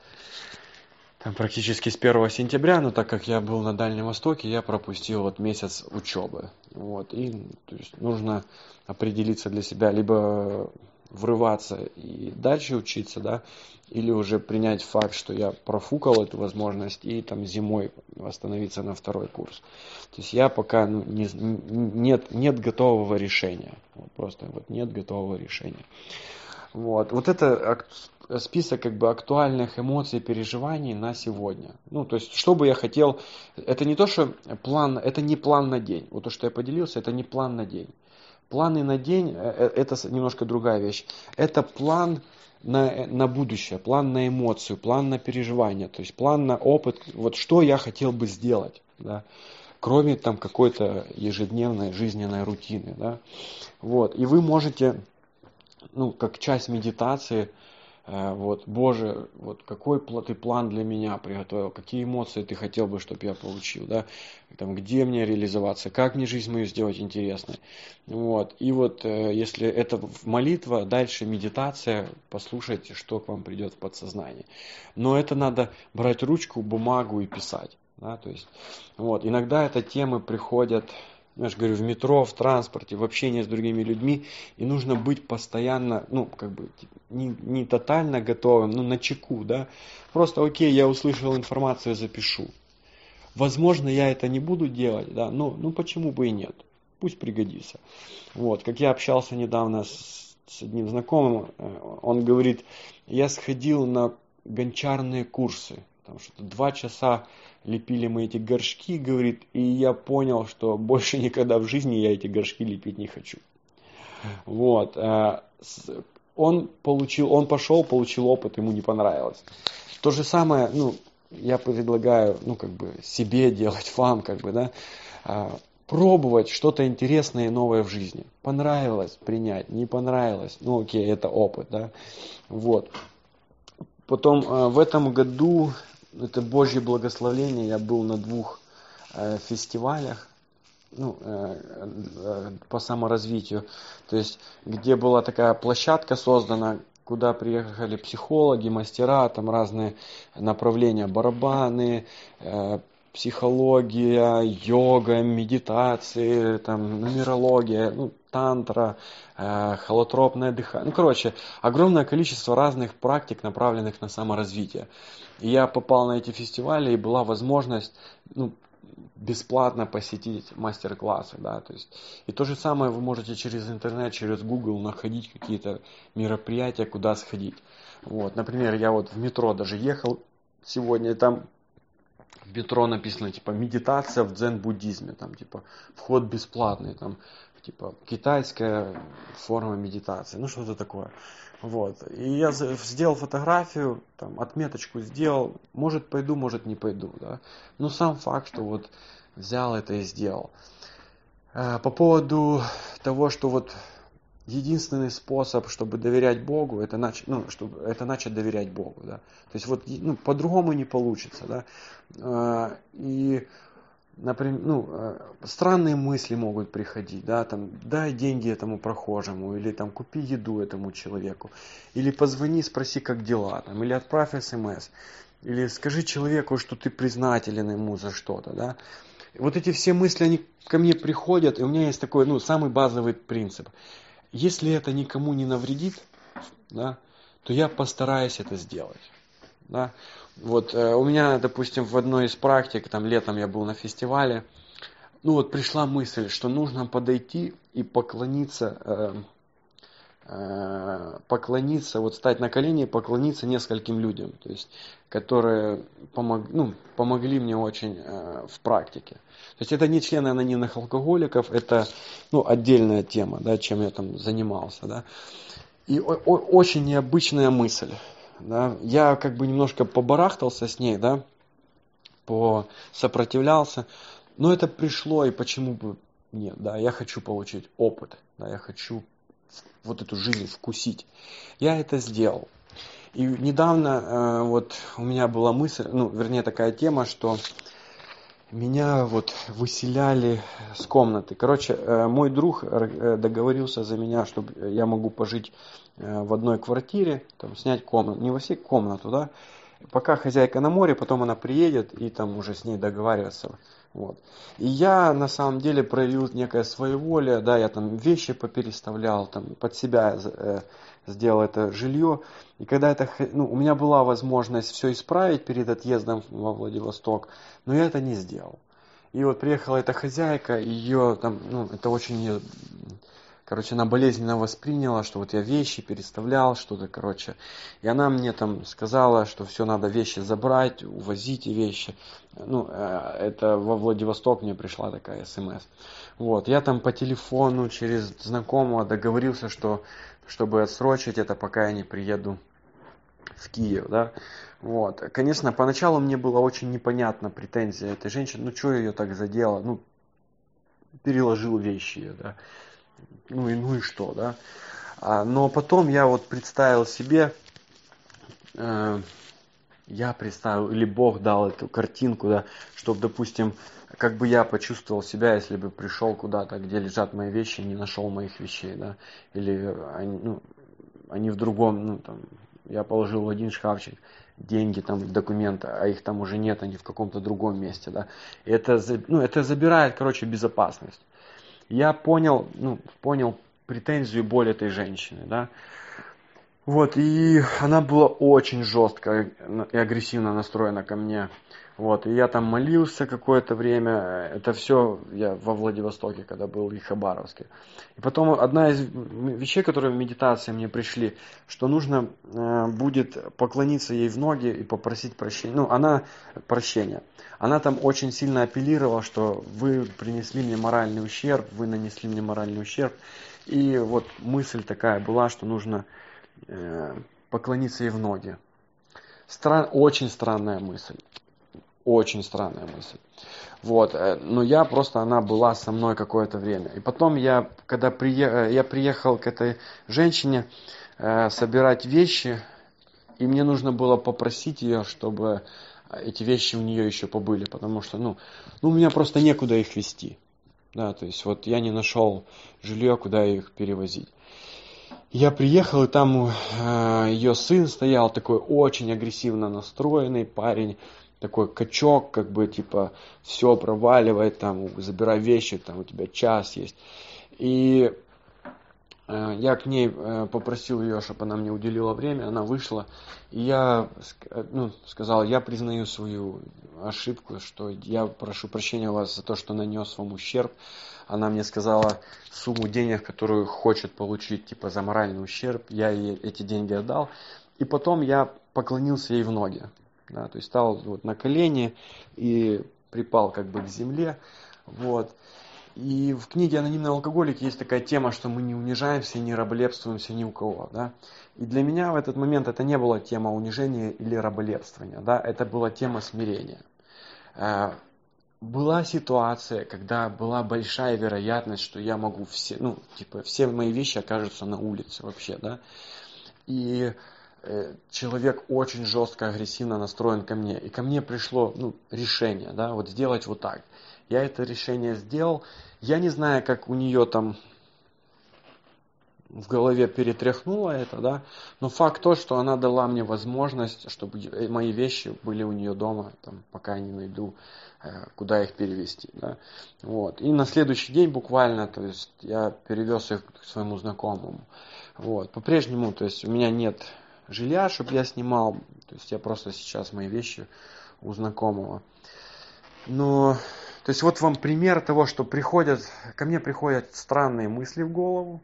там, практически с первого сентября, но так как я был на Дальнем Востоке, я пропустил вот месяц учебы. Вот. И то есть, нужно определиться для себя, либо врываться и дальше учиться, да, или уже принять факт, что я профукал эту возможность и там зимой восстановиться на второй курс. То есть я пока ну, не, нет, нет готового решения. Вот, просто вот нет готового решения. Вот, вот это список как бы актуальных эмоций, переживаний на сегодня. Ну, то есть, что бы я хотел, это не то, что план, это не план на день. Вот то, что я поделился, это не план на день. Планы на день, это немножко другая вещь. Это план на, на будущее, план на эмоцию, план на переживание, то есть план на опыт, вот что я хотел бы сделать, да, кроме там какой-то ежедневной жизненной рутины, да. Вот, и вы можете, ну, как часть медитации, вот, Боже, вот какой ты план для меня приготовил, какие эмоции ты хотел бы, чтобы я получил, да, там, где мне реализоваться, как мне жизнь мою сделать интересной, вот, и вот, если это молитва, дальше медитация, послушайте, что к вам придет в подсознание, но это надо брать ручку, бумагу и писать, да, то есть, вот, иногда это темы приходят, я же говорю, в метро, в транспорте, в общении с другими людьми, и нужно быть постоянно, ну, как бы, не, не тотально готовым, но начеку, да, просто, окей, я услышал информацию, запишу. Возможно, я это не буду делать, да, но, ну, почему бы и нет, пусть пригодится. Вот, как я общался недавно с, с одним знакомым, он говорит, я сходил на гончарные курсы, потому что два часа лепили мы эти горшки, говорит, и я понял, что больше никогда в жизни я эти горшки лепить не хочу. Вот. Он получил, он пошел, получил опыт, ему не понравилось. То же самое, ну, я предлагаю, ну, как бы, себе делать, вам, как бы, да, пробовать что-то интересное и новое в жизни. Понравилось принять, не понравилось, ну, окей, это опыт, да, вот. Потом в этом году, это Божье благословение, я был на двух э, фестивалях, ну, э, э, по саморазвитию, то есть, где была такая площадка создана, куда приехали психологи, мастера, там разные направления, барабаны, э, психология, йога, медитации, там, нумерология, ну, тантра, э, холотропное дыхание. Ну, короче, огромное количество разных практик, направленных на саморазвитие. И я попал на эти фестивали, и была возможность, ну, бесплатно посетить мастер-классы, да, то есть, и то же самое вы можете через интернет, через Google находить какие-то мероприятия, куда сходить. Вот, например, я вот в метро даже ехал сегодня, и там в метро написано, типа, медитация в дзен-буддизме, там, типа, вход бесплатный, там, типа, китайская форма медитации, ну, что-то такое. Вот. И я сделал фотографию, там, отметочку сделал, может пойду, может не пойду, да. Но сам факт, что вот взял это и сделал. По поводу того, что вот единственный способ, чтобы доверять Богу, это начать, ну, чтобы это начать доверять Богу, да. То есть вот, ну, по-другому не получится, да. И, например, ну, странные мысли могут приходить, да, там, дай деньги этому прохожему, или там, купи еду этому человеку, или позвони, спроси, как дела, там, или отправь смс, или скажи человеку, что ты признателен ему за что-то, да. Вот эти все мысли, они ко мне приходят, и у меня есть такой, ну, самый базовый принцип. Если это никому не навредит, да, то я постараюсь это сделать. Да. Вот э, у меня, допустим, в одной из практик, там летом я был на фестивале, ну вот пришла мысль, что нужно подойти и поклониться, э, э, поклониться, вот стать на колени и поклониться нескольким людям, то есть, которые помог, ну, помогли мне очень э, в практике. То есть это не члены анонимных алкоголиков, это, ну, отдельная тема, да, чем я там занимался, да. И о- о- очень необычная мысль. Да. Я как бы немножко побарахтался с ней, да, посопротивлялся, но это пришло, и почему бы нет, да, я хочу получить опыт, да, я хочу вот эту жизнь вкусить. Я это сделал. И недавно э, вот у меня была мысль, ну, вернее, такая тема, что меня вот выселяли с комнаты. Короче, э, мой друг э, договорился за меня, чтобы я могу пожить э, в одной квартире, там, снять комнату, не во всей комнату, да, пока хозяйка на море, потом она приедет, и там уже с ней договариваться. Вот. И я на самом деле проявил некое своеволие, да, я там вещи попереставлял, там, под себя э, сделал это жилье. И когда это, ну, у меня была возможность все исправить перед отъездом во Владивосток, но я это не сделал. И вот приехала эта хозяйка, ее там, ну, это очень ее, короче, она болезненно восприняла, что вот я вещи переставлял, что-то, короче. И она мне там сказала, что все, надо вещи забрать, увозите вещи. Ну, это во Владивосток мне пришла такая смс. Вот, я там по телефону через знакомого договорился, что, чтобы отсрочить это, пока я не приеду в Киев, да. Вот. Конечно, поначалу мне было очень непонятно претензия этой женщины, ну, что ее так задело, ну, переложил вещи ее, да. Ну и, ну и что, да. А, но потом я вот представил себе, э, я представил, или Бог дал эту картинку, да, чтобы, допустим, как бы я почувствовал себя, если бы пришел куда-то, где лежат мои вещи, не нашел моих вещей, да, или они, ну, они в другом, ну, там, я положил в один шкафчик деньги, там, документы, а их там уже нет, они в каком-то другом месте, да. И это, ну, это забирает, короче, безопасность. Я понял, ну, понял претензию и боль этой женщины, да. Вот, и она была очень жестко и агрессивно настроена ко мне. Вот, и я там молился какое-то время. Это все я во Владивостоке, когда был, и Хабаровске. И потом одна из вещей, которые в медитации мне пришли, что нужно э, будет поклониться ей в ноги и попросить прощения. Ну, она, прощения. Она там очень сильно апеллировала, что вы принесли мне моральный ущерб, вы нанесли мне моральный ущерб. И вот мысль такая была, что нужно э, поклониться ей в ноги. Стран... Очень странная мысль. Очень странная мысль. Вот. Но я просто, она была со мной какое-то время. И потом я, когда приехал, я приехал к этой женщине э, собирать вещи, и мне нужно было попросить ее, чтобы эти вещи у нее еще побыли, потому что, ну, ну у меня просто некуда их везти. Да, то есть вот я не нашел жилье, куда их перевозить. Я приехал, и там э, ее сын стоял, такой очень агрессивно настроенный парень, такой качок, как бы, типа, все проваливай, там, забирай вещи, там, у тебя час есть. И э, я к ней э, попросил ее, чтобы она мне уделила время, она вышла, и я ск- ну, сказал, я признаю свою ошибку, что я прошу прощения у вас за то, что нанес вам ущерб. Она мне сказала сумму денег, которую хочет получить, типа, за моральный ущерб. Я ей эти деньги отдал. И потом я поклонился ей в ноги. Да, то есть стал вот на колени и припал как бы к земле. Вот. И в книге «Анонимный алкоголик» есть такая тема, что мы не унижаемся и не раболепствуемся ни у кого. Да? И для меня в этот момент это не была тема унижения или раболепствования. Да? Это была тема смирения. Была ситуация, когда была большая вероятность, что я могу все, ну, типа, все мои вещи окажутся на улице вообще, да. И э, человек очень жестко, агрессивно настроен ко мне. И ко мне пришло, ну, решение, да, вот сделать вот так. Я это решение сделал. Я не знаю, как у нее там в голове перетряхнуло это, да, но факт то, что она дала мне возможность, чтобы мои вещи были у нее дома, там, пока я не найду, куда их перевести, да, вот, и на следующий день буквально, то есть, я перевез их к своему знакомому, вот, по-прежнему, то есть, у меня нет жилья, чтобы я снимал, то есть, я просто сейчас мои вещи у знакомого, но, то есть, вот вам пример того, что приходят, ко мне приходят странные мысли в голову,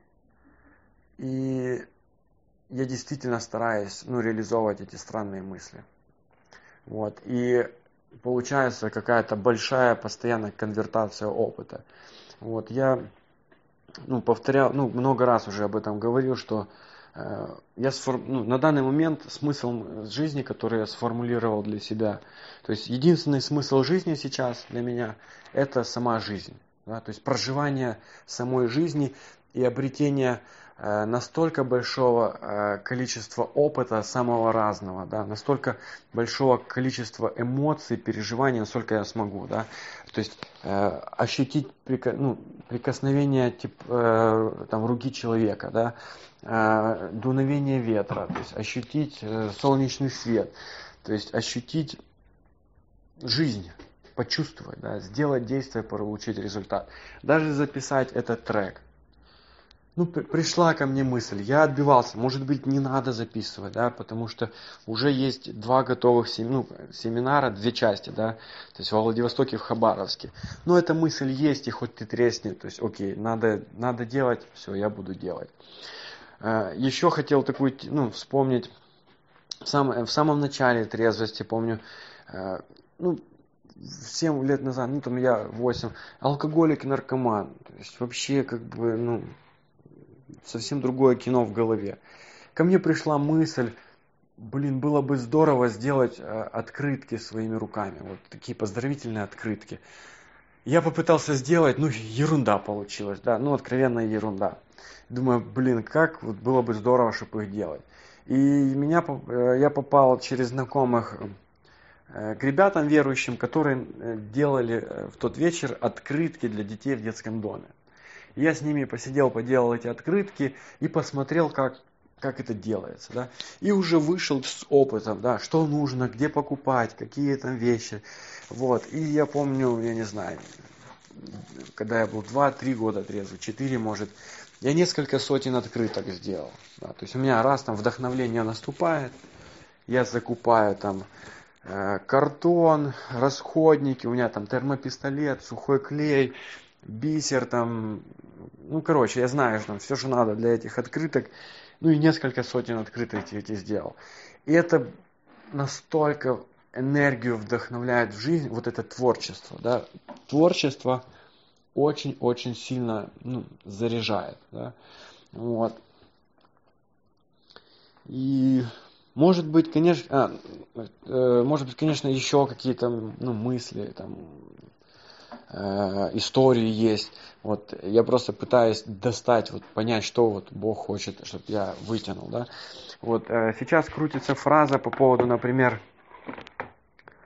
и я действительно стараюсь, ну, реализовывать эти странные мысли. Вот. И получается какая-то большая постоянная конвертация опыта. Вот. Я, ну, повторял, ну, много раз уже об этом говорил, что э, я сформ... ну, на данный момент смысл жизни, который я сформулировал для себя, то есть единственный смысл жизни сейчас для меня – это сама жизнь. Да? То есть проживание самой жизни и обретение настолько большого количества опыта самого разного, да, настолько большого количества эмоций, переживаний, насколько я смогу, да, то есть э, ощутить прика, ну, прикосновение тип, э, там, руки человека, да, э, дуновение ветра, то есть ощутить э, солнечный свет, то есть ощутить жизнь, почувствовать, да, сделать действие, получить результат, даже записать этот трек. Ну, пришла ко мне мысль, я отбивался, может быть, не надо записывать, да, потому что уже есть два готовых сем... ну, семинара, две части, да, то есть во Владивостоке и в Хабаровске. Но эта мысль есть, и хоть ты тресни, то есть, окей, надо, надо делать, все, я буду делать. Еще хотел такую, ну, вспомнить, в, сам, в самом начале трезвости, помню, ну, семь лет назад, ну, там я восемь, алкоголик и наркоман, то есть, вообще, как бы, ну, совсем другое кино в голове. Ко мне пришла мысль, блин, было бы здорово сделать открытки своими руками. Вот такие поздравительные открытки. Я попытался сделать, ну, ерунда получилась, да, ну, откровенная ерунда. Думаю, блин, как вот было бы здорово, чтобы их делать. И меня, я попал через знакомых к ребятам верующим, которые делали в тот вечер открытки для детей в детском доме. Я с ними посидел, поделал эти открытки и посмотрел, как, как это делается. Да? И уже вышел с опытом, да, что нужно, где покупать, какие там вещи. Вот. И я помню, я не знаю, когда я был два-три года трезвый, четыре может, я несколько сотен открыток сделал. Да? То есть у меня раз там вдохновление наступает, я закупаю там э, картон, расходники, у меня там термопистолет, сухой клей, бисер там, ну, короче, я знаю, что там все, что надо для этих открыток, ну, и несколько сотен открыток эти сделал. И это настолько энергию вдохновляет в жизнь, вот это творчество, да, творчество очень-очень сильно, ну, заряжает, да, вот. И может быть, конечно, а, э, может быть, конечно, еще какие-то, ну, мысли, там, истории есть. Вот я просто пытаюсь достать, вот понять, что вот Бог хочет, чтобы я вытянул, да. Вот э, сейчас крутится фраза по поводу, например,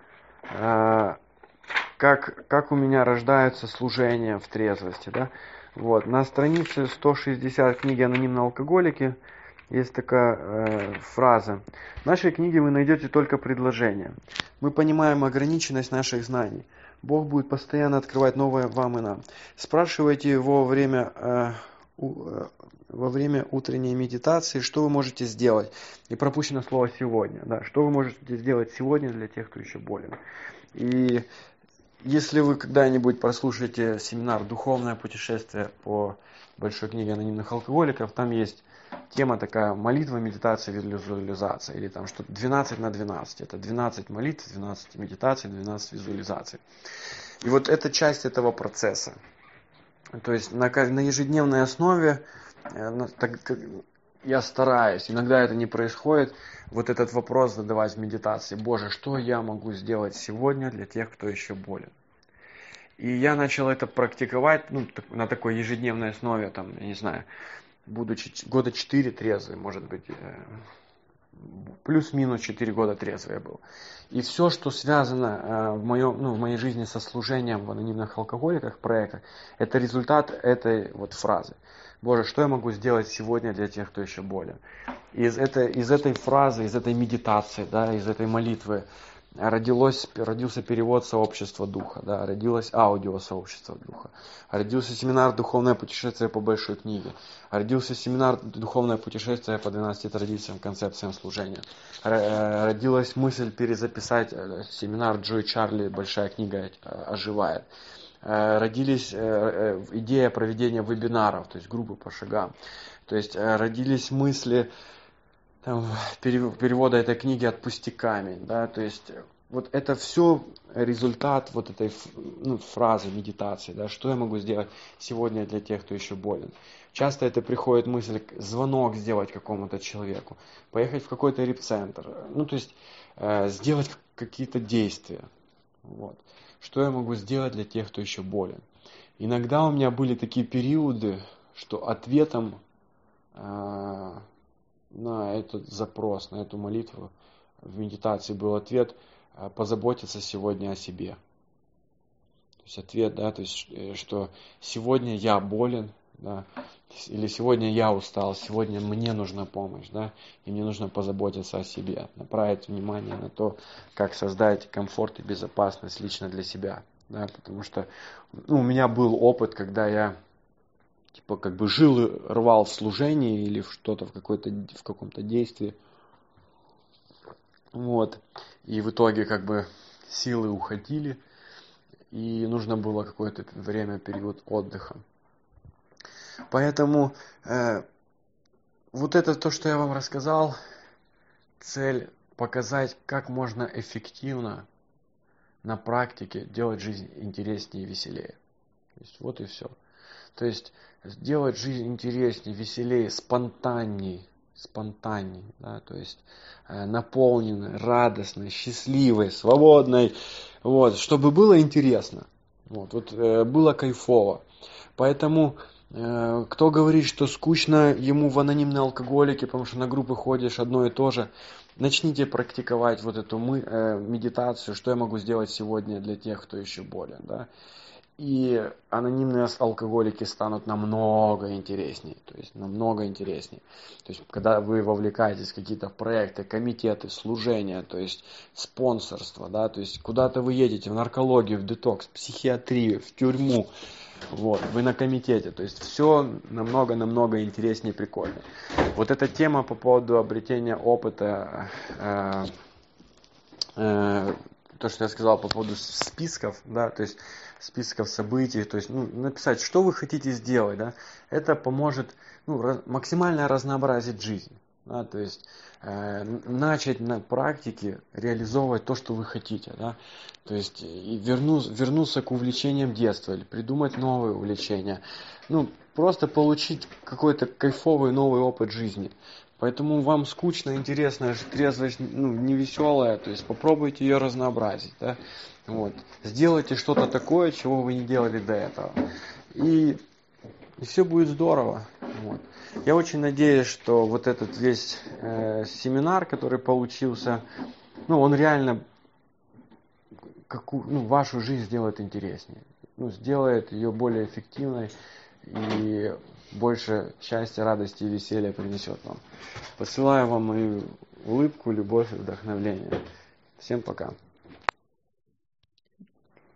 э, как как у меня рождаются служения в трезвости, да. Вот. На странице сто шестьдесят книги «Анонимные алкоголики» есть такая э, фраза. В нашей книге вы найдете только предложения. Мы понимаем ограниченность наших знаний. Бог будет постоянно открывать новое вам и нам. Спрашивайте его во время, э, у, э, во время утренней медитации, что вы можете сделать. И пропущено слово «сегодня». Да, что вы можете сделать сегодня для тех, кто еще болен. И если вы когда-нибудь прослушаете семинар «Духовное путешествие» по большой книге анонимных алкоголиков, там есть тема такая: молитва, медитация, визуализация. Или там что-то двенадцать на двенадцать. Это двенадцать молитв, двенадцать медитаций, двенадцать визуализаций. И вот это часть этого процесса. То есть на, на ежедневной основе так, я стараюсь, иногда это не происходит, вот этот вопрос задавать в медитации: Боже, что я могу сделать сегодня для тех, кто еще болен? И я начал это практиковать, ну, на такой ежедневной основе, там, я не знаю, будучи года четыре трезвый, может быть, плюс-минус четыре года трезвый я был. И все, что связано в, моем, ну, в моей жизни со служением в анонимных алкоголиках, проектах, это результат этой вот фразы. Боже, что я могу сделать сегодня для тех, кто еще болен? Из этой, из этой фразы, из этой медитации, да, из этой молитвы родилось, родился перевод сообщества духа, да, родилось аудио сообщества духа, родился семинар «Духовное путешествие по большой книге», родился семинар «Духовное путешествие по двенадцати традициям, концепциям служения», родилась мысль перезаписать семинар Джо и Чарли «Большая книга оживает», родились идея проведения вебинаров, то есть группы по шагам, то есть родились мысли там, перевода этой книги «Отпустиками», да, то есть вот это все результат вот этой, ну, фразы медитации, да, что я могу сделать сегодня для тех, кто еще болен. Часто это приходит мысль, звонок сделать какому-то человеку, поехать в какой-то репцентр, ну, то есть э, сделать какие-то действия, вот. Что я могу сделать для тех, кто еще болен. Иногда у меня были такие периоды, что ответом э, на этот запрос, на эту молитву в медитации был ответ: позаботиться сегодня о себе. То есть ответ, да, то есть, что сегодня я болен, да, или сегодня я устал, сегодня мне нужна помощь, да, и мне нужно позаботиться о себе, направить внимание на то, как создать комфорт и безопасность лично для себя, да, потому что, ну, у меня был опыт, когда я типа как бы жил и рвал в служении или в что-то, в, какой-то, в каком-то действии. Вот. И в итоге как бы силы уходили, и нужно было какое-то время, период отдыха. Поэтому э, вот это то, что я вам рассказал, цель показать, как можно эффективно на практике делать жизнь интереснее и веселее. То есть вот и все. То есть сделать жизнь интереснее, веселее, спонтанней, спонтанней, да, то есть э, наполненной, радостной, счастливой, свободной, вот, чтобы было интересно, вот, вот э, было кайфово. Поэтому э, кто говорит, что скучно ему в анонимные алкоголики, потому что на группы ходишь одно и то же, начните практиковать вот эту мы, э, медитацию, что я могу сделать сегодня для тех, кто еще болен, да. И анонимные алкоголики станут намного интереснее, то есть намного интереснее. То есть, когда вы вовлекаетесь в какие-то проекты, комитеты, служения, то есть спонсорство, да, то есть куда-то вы едете в наркологию, в детокс, в психиатрию, в тюрьму, вот, вы на комитете, то есть все намного-намного интереснее и прикольнее. Вот эта тема по поводу обретения опыта, э, э, то, что я сказал по поводу списков, да, то есть списков событий, то есть, ну, написать, что вы хотите сделать, да, это поможет, ну, раз, максимально разнообразить жизнь, да, то есть э, начать на практике реализовывать то, что вы хотите, да, то есть и верну, вернуться к увлечениям детства или придумать новые увлечения, ну, просто получить какой-то кайфовый новый опыт жизни. Поэтому вам скучно, интересно, трезвость, ну, не веселая, то есть попробуйте ее разнообразить, да, вот. Сделайте что-то такое, чего вы не делали до этого, и, и все будет здорово, вот. Я очень надеюсь, что вот этот весь э, семинар, который получился, ну, он реально какую, ну, вашу жизнь сделает интереснее, ну, сделает ее более эффективной, и больше счастья, радости и веселья принесет вам. Посылаю вам мою улыбку, любовь и вдохновление. Всем пока.